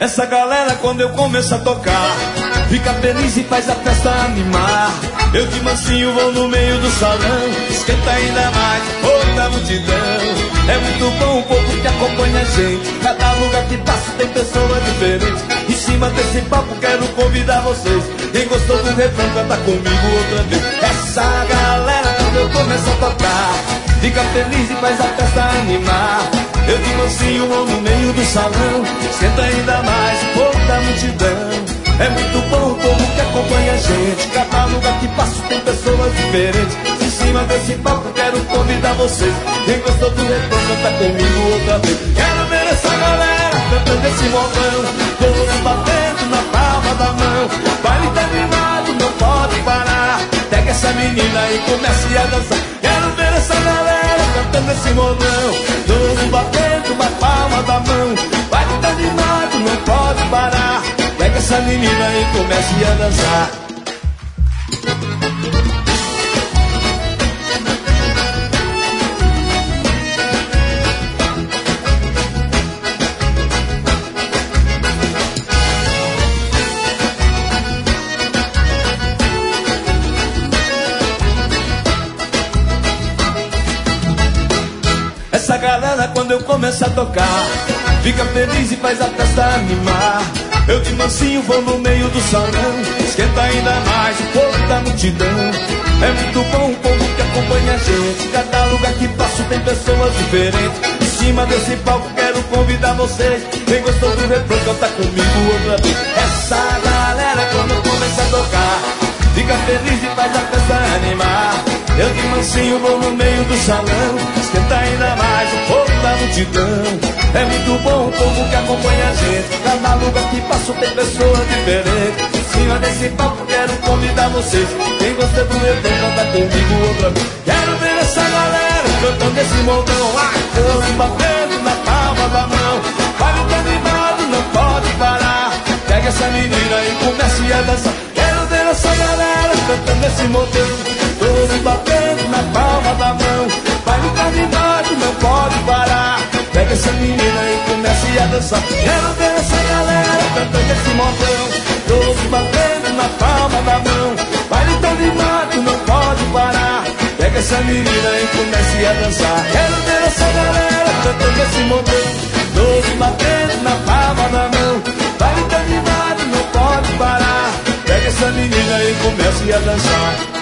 Essa galera quando eu começo a tocar fica feliz e faz a festa animar. Eu de mansinho vou no meio do salão, esquenta ainda mais outra multidão. É muito bom o povo que acompanha a gente, cada lugar que passa tem pessoas diferentes. Em cima desse papo quero convidar vocês, quem gostou do refrão canta comigo outra vez. Essa galera quando eu começo a tocar fica feliz e faz a festa animar. Eu de mansinho vou no meio do salão, esquenta ainda mais o povo da multidão. É muito bom o povo que acompanha a gente, cada lugar que passo tem pessoas diferentes. Em cima desse palco quero convidar vocês, quem gostou do refrão canta comigo outra vez. Quero ver essa galera cantando esse modão, todos batendo na palma da mão. Baile tá animado, não pode parar, pega essa menina e comece a dançar. Quero ver essa galera cantando esse modão, todos batendo na palma da mão. Baile tá animado, não pode parar, pega essa menina e comece a dançar. Essa galera quando eu começo a tocar fica feliz e faz a festa animar. Eu de mansinho vou no meio do salão, esquenta ainda mais o povo da multidão. É muito bom o povo que acompanha a gente, cada lugar que passo tem pessoas diferentes. Em cima desse palco quero convidar vocês, quem gostou do refrão canta comigo outra vez. Essa galera quando eu começo a tocar fica feliz e faz a festa animar. Eu de mansinho vou no meio do salão, esquenta ainda mais o povo da multidão. É muito bom o povo que acompanha a gente, cada lugar que passo tem pessoas diferentes. Em cima desse palco quero convidar vocês, quem gostou do refrão canta comigo outra vez. Quero ver essa galera cantando esse montão, todos batendo na palma da mão. Baile tá animado, não pode parar, pega essa menina e comece a dançar. Quero ver essa galera cantando esse montão, todos batendo na palma da mão. Baile tá animado, não pode parar, pega essa menina e comece a dançar. Quero ver essa galera cantando esse montão, todos batendo na palma da mão. Baile tá animado, não pode parar, pega essa menina e comece a dançar. Quero ver essa galera cantando esse montão, todos batendo na palma da mão. Baile tá animado, não pode parar, pega essa menina e comece a dançar.